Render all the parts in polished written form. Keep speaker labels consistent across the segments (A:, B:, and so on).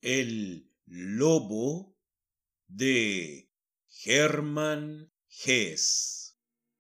A: El lobo de Hermann Hesse.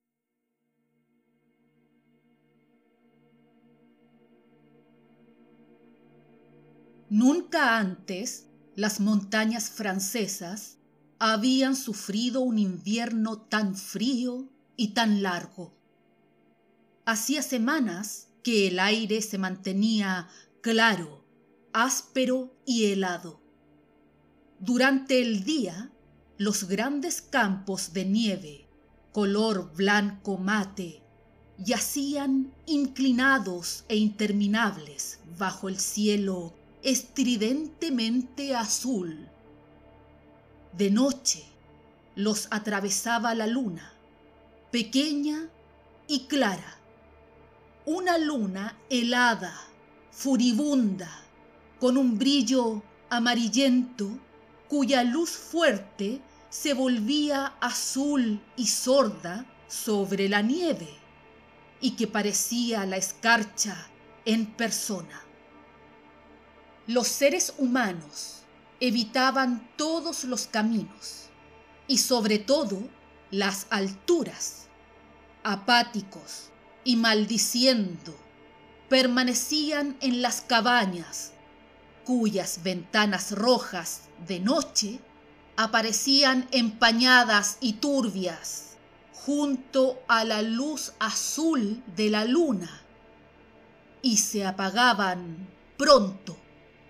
B: Nunca antes las montañas francesas habían sufrido un invierno tan frío y tan largo. Hacía semanas que el aire se mantenía claro, áspero y helado. Durante el día, los grandes campos de nieve, color blanco mate, yacían inclinados e interminables bajo el cielo estridentemente azul. De noche los atravesaba la luna, pequeña y clara, una luna helada, furibunda, con un brillo amarillento cuya luz fuerte se volvía azul y sorda sobre la nieve y que parecía la escarcha en persona. Los seres humanos evitaban todos los caminos y sobre todo las alturas. Apáticos y maldiciendo, permanecían en las cabañas, cuyas ventanas rojas de noche aparecían empañadas y turbias junto a la luz azul de la luna y se apagaban pronto.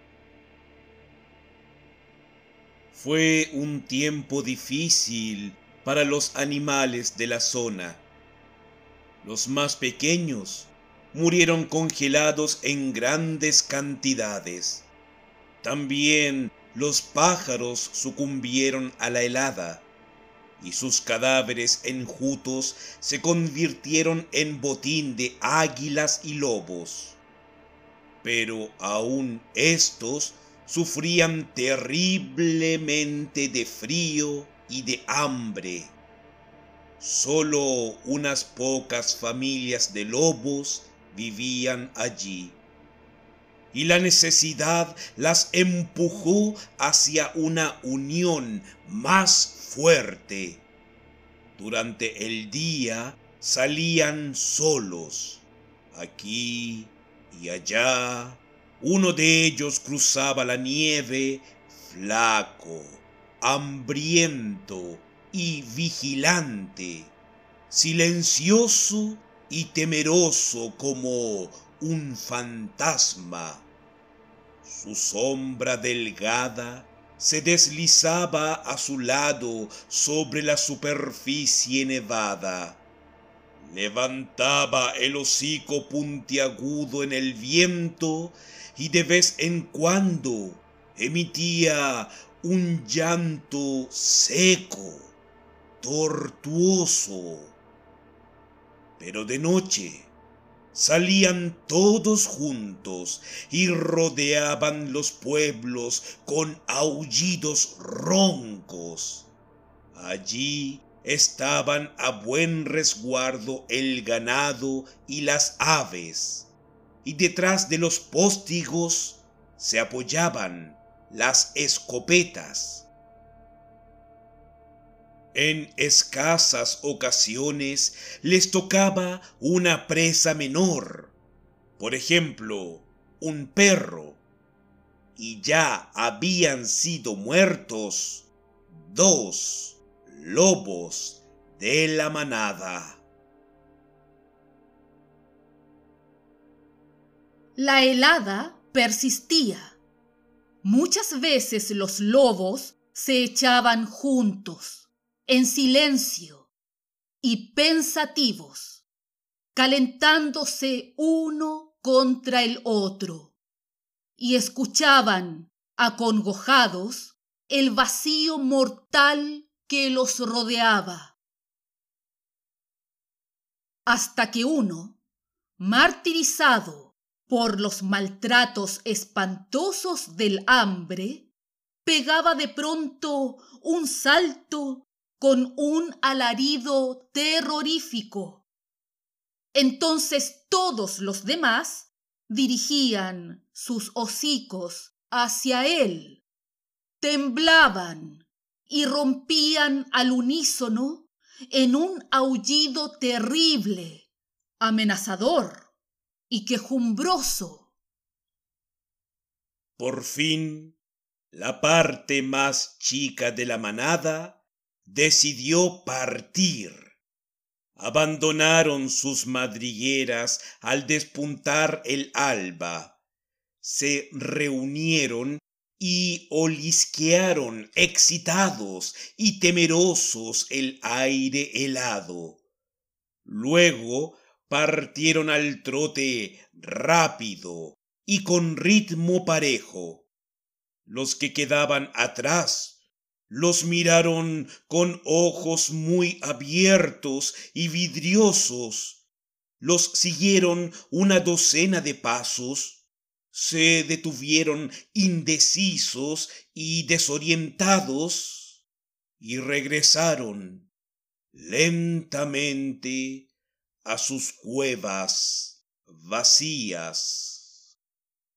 A: Fue un tiempo difícil para los animales de la zona. Los más pequeños murieron congelados en grandes cantidades. También los pájaros sucumbieron a la helada, y sus cadáveres enjutos se convirtieron en botín de águilas y lobos. Pero aún estos sufrían terriblemente de frío y de hambre. Solo unas pocas familias de lobos vivían allí, y la necesidad las empujó hacia una unión más fuerte. Durante el día salían solos, aquí y allá. Uno de ellos cruzaba la nieve, flaco, hambriento y vigilante, silencioso y temeroso como un fantasma. Su sombra delgada se deslizaba a su lado sobre la superficie nevada. Levantaba el hocico puntiagudo en el viento y de vez en cuando emitía un llanto seco, tortuoso. Pero de noche salían todos juntos y rodeaban los pueblos con aullidos roncos. Allí estaban a buen resguardo el ganado y las aves, y detrás de los postigos se apoyaban las escopetas. En escasas ocasiones les tocaba una presa menor, por ejemplo, un perro, y ya habían sido muertos 2 lobos de la manada.
B: La helada persistía. Muchas veces los lobos se echaban juntos, en silencio y pensativos, calentándose uno contra el otro, y escuchaban, acongojados, el vacío mortal que los rodeaba. Hasta que uno, martirizado por los maltratos espantosos del hambre, pegaba de pronto un salto con un alarido terrorífico. Entonces todos los demás dirigían sus hocicos hacia él, temblaban y rompían al unísono en un aullido terrible, amenazador y quejumbroso.
A: Por fin, la parte más chica de la manada decidió partir. Abandonaron sus madrigueras al despuntar el alba. Se reunieron y olisquearon excitados y temerosos el aire helado. Luego partieron al trote rápido y con ritmo parejo. Los que quedaban atrás los miraron con ojos muy abiertos y vidriosos. Los siguieron una docena de pasos. Se detuvieron indecisos y desorientados y regresaron lentamente a sus cuevas vacías.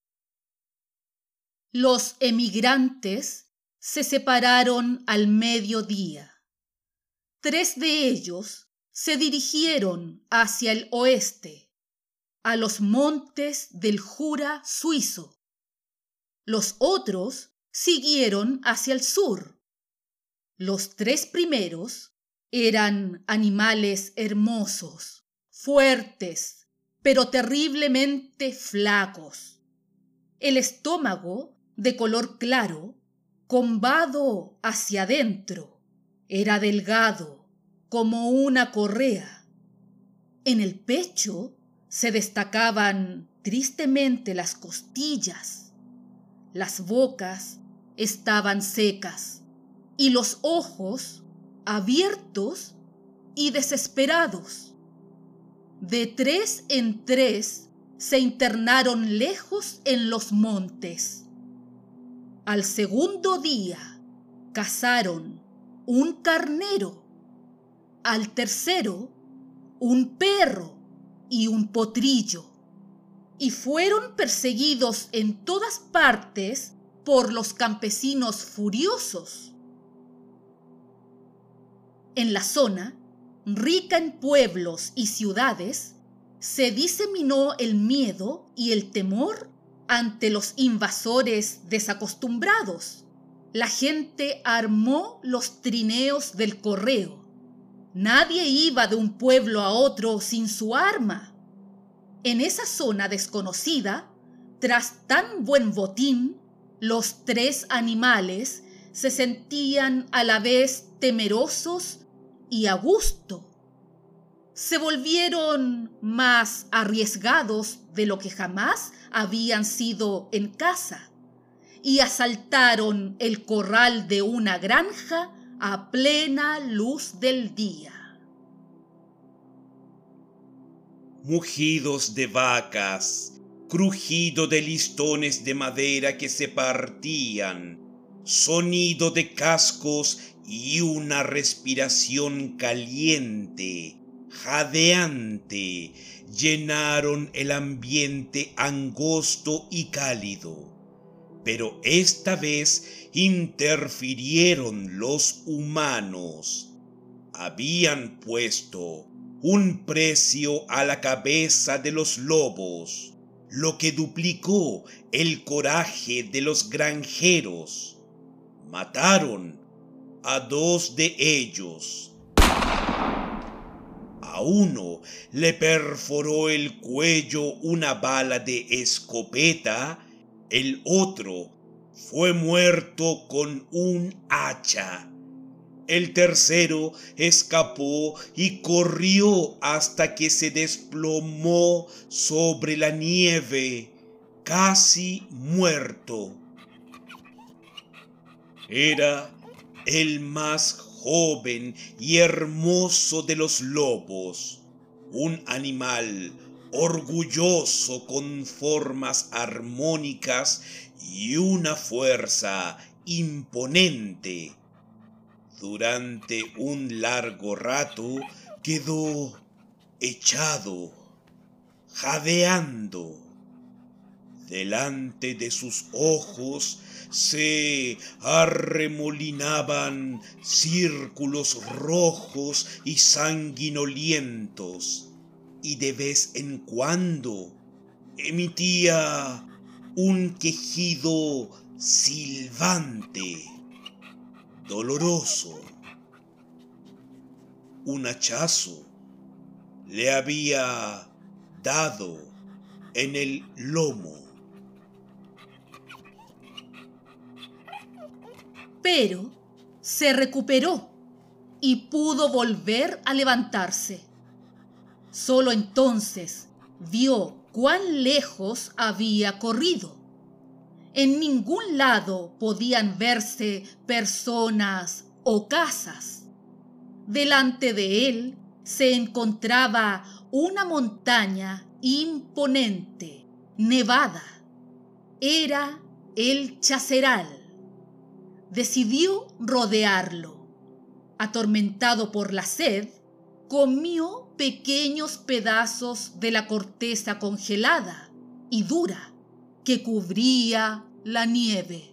B: Los emigrantes se separaron al mediodía. 3 de ellos se dirigieron hacia el oeste, a los montes del Jura suizo. Los otros siguieron hacia el sur. Los 3 primeros eran animales hermosos, fuertes, pero terriblemente flacos. El estómago, de color claro, combado hacia adentro, era delgado como una correa. En el pecho se destacaban tristemente las costillas. Las bocas estaban secas y los ojos abiertos y desesperados. De 3 en 3 se internaron lejos en los montes. Al segundo día cazaron un carnero, al tercero un perro y un potrillo, y fueron perseguidos en todas partes por los campesinos furiosos. En la zona, rica en pueblos y ciudades, se diseminó el miedo y el temor ante los invasores desacostumbrados. La gente armó los trineos del correo. Nadie iba de un pueblo a otro sin su arma. En esa zona desconocida, tras tan buen botín, los 3 animales se sentían a la vez temerosos y a gusto. Se volvieron más arriesgados de lo que jamás habían sido en caza y asaltaron el corral de una granja a plena luz del día.
A: Mugidos de vacas, crujido de listones de madera que se partían, sonido de cascos y una respiración caliente, jadeante, llenaron el ambiente angosto y cálido. Pero esta vez interfirieron los humanos. Habían puesto un precio a la cabeza de los lobos, lo que duplicó el coraje de los granjeros. Mataron a 2 de ellos. A uno le perforó el cuello una bala de escopeta, el otro fue muerto con un hacha. El tercero escapó y corrió hasta que se desplomó sobre la nieve, casi muerto. Era el más joven y hermoso de los lobos, un animal orgulloso con formas armónicas y una fuerza imponente. Durante un largo rato quedó echado, jadeando, Delante de sus ojos se arremolinaban círculos rojos y sanguinolientos, y de vez en cuando emitía un quejido silbante, doloroso. Un hachazo le había dado en el lomo.
B: Pero se recuperó y pudo volver a levantarse. Solo entonces vio cuán lejos había corrido. En ningún lado podían verse personas o casas. Delante de él se encontraba una montaña imponente, nevada. Era el Chaceral. Decidió rodearlo. Atormentado por la sed, comió pequeños pedazos de la corteza congelada y dura que cubría la nieve.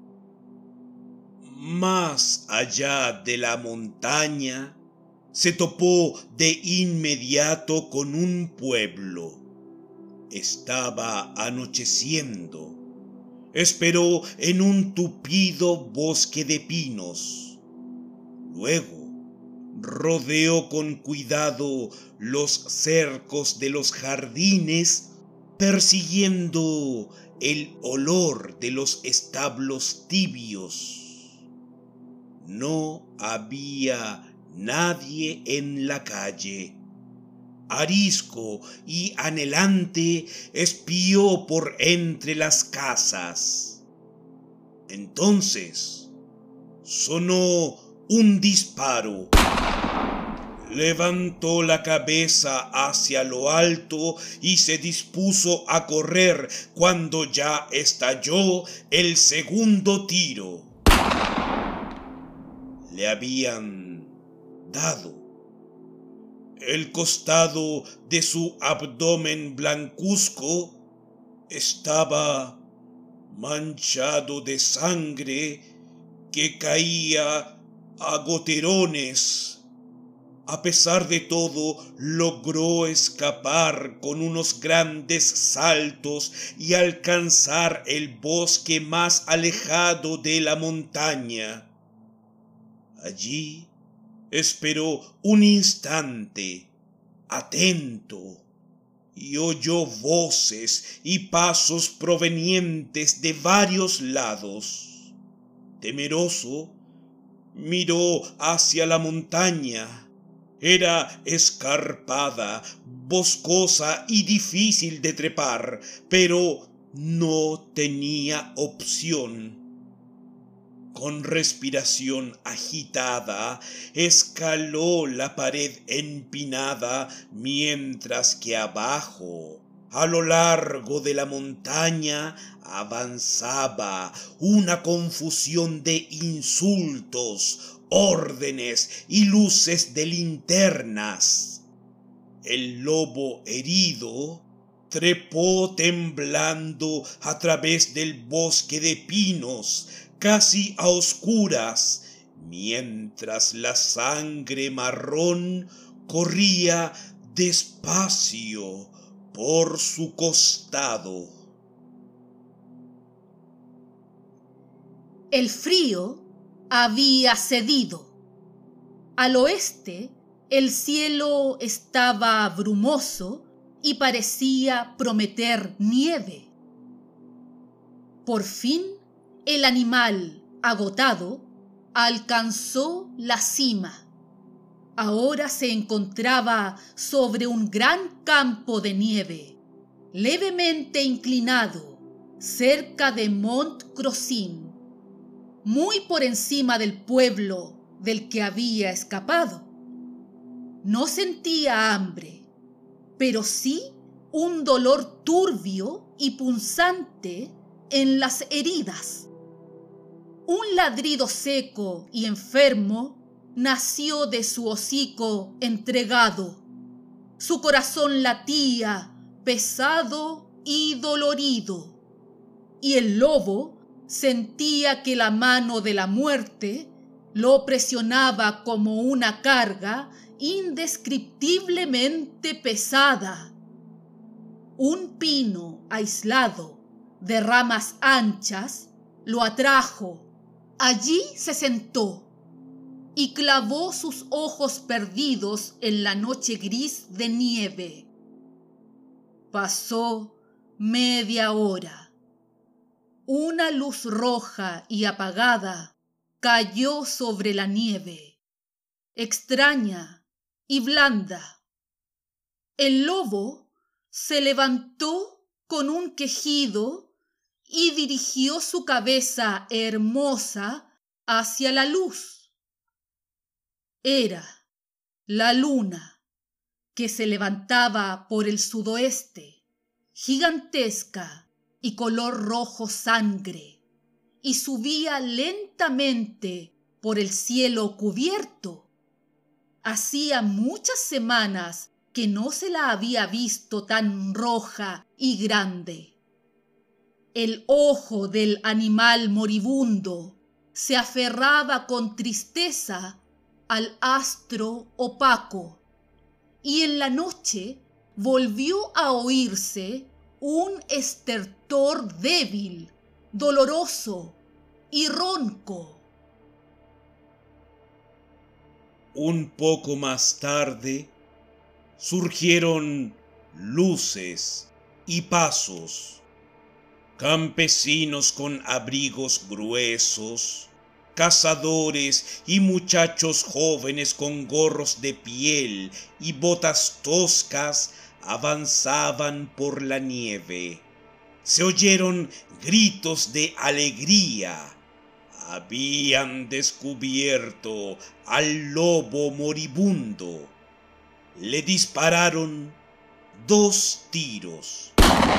A: Más allá de la montaña, se topó de inmediato con un pueblo. Estaba anocheciendo. Esperó en un tupido bosque de pinos. Luego rodeó con cuidado los cercos de los jardines, persiguiendo el olor de los establos tibios. No había nadie en la calle. Arisco y anhelante espió por entre las casas. Entonces sonó un disparo. Levantó la cabeza hacia lo alto y se dispuso a correr cuando ya estalló el segundo tiro. Le habían dado. El costado de su abdomen blancuzco estaba manchado de sangre que caía a goterones. A pesar de todo, logró escapar con unos grandes saltos y alcanzar el bosque más alejado de la montaña. Allí esperó un instante, atento, y oyó voces y pasos provenientes de varios lados. Temeroso, miró hacia la montaña. Era escarpada, boscosa y difícil de trepar, pero no tenía opción. Con respiración agitada, escaló la pared empinada, mientras que abajo, a lo largo de la montaña, avanzaba una confusión de insultos, órdenes y luces de linternas. El lobo herido trepó temblando a través del bosque de pinos, casi a oscuras, mientras la sangre marrón corría despacio por su costado.
B: El frío había cedido. Al oeste, el cielo estaba brumoso y parecía prometer nieve. Por fin, el animal, agotado, alcanzó la cima. Ahora se encontraba sobre un gran campo de nieve, levemente inclinado, cerca de Mont Crozin, muy por encima del pueblo del que había escapado. No sentía hambre, pero sí un dolor turbio y punzante en las heridas. Un ladrido seco y enfermo nació de su hocico entregado. Su corazón latía pesado y dolorido. y el lobo sentía que la mano de la muerte lo presionaba como una carga indescriptiblemente pesada. Un pino aislado de ramas anchas lo atrajo. Allí se sentó y clavó sus ojos perdidos en la noche gris de nieve. Pasó media hora. Una luz roja y apagada cayó sobre la nieve, extraña y blanda. El lobo se levantó con un quejido y dirigió su cabeza hermosa hacia la luz. Era la luna, que se levantaba por el sudoeste, gigantesca y color rojo sangre, y subía lentamente por el cielo cubierto. Hacía muchas semanas que no se la había visto tan roja y grande. El ojo del animal moribundo se aferraba con tristeza al astro opaco, y en la noche volvió a oírse un estertor débil, doloroso y ronco.
A: Un poco más tarde surgieron luces y pasos, campesinos con abrigos gruesos, cazadores y muchachos jóvenes con gorros de piel y botas toscas avanzaban por la nieve. Se oyeron gritos de alegría. Habían descubierto al lobo moribundo. Le dispararon 2 tiros.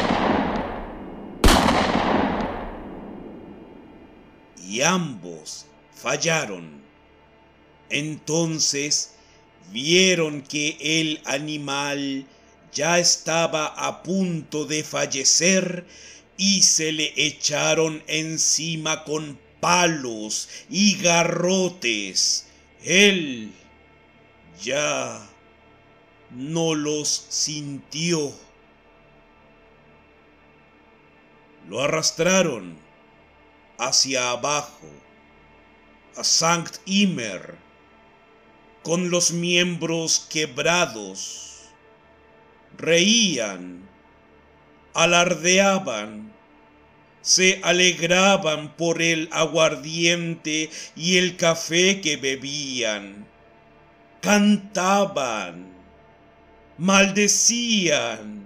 A: Y ambos fallaron. Entonces vieron que el animal ya estaba a punto de fallecer y se le echaron encima con palos y garrotes. Él ya no los sintió. Lo arrastraron hacia abajo, a Sankt Imer, con los miembros quebrados. Reían, alardeaban, se alegraban por el aguardiente y el café que bebían, cantaban, maldecían.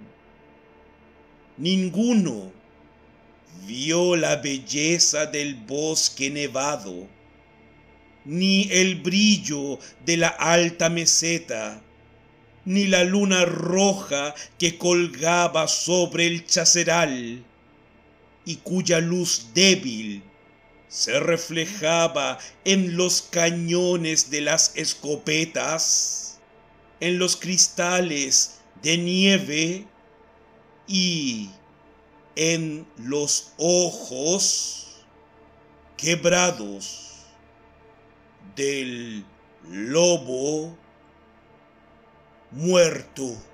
A: Ninguno vio la belleza del bosque nevado, ni el brillo de la alta meseta, ni la luna roja que colgaba sobre el chaceral y cuya luz débil se reflejaba en los cañones de las escopetas, en los cristales de nieve y en los ojos quebrados del lobo muerto.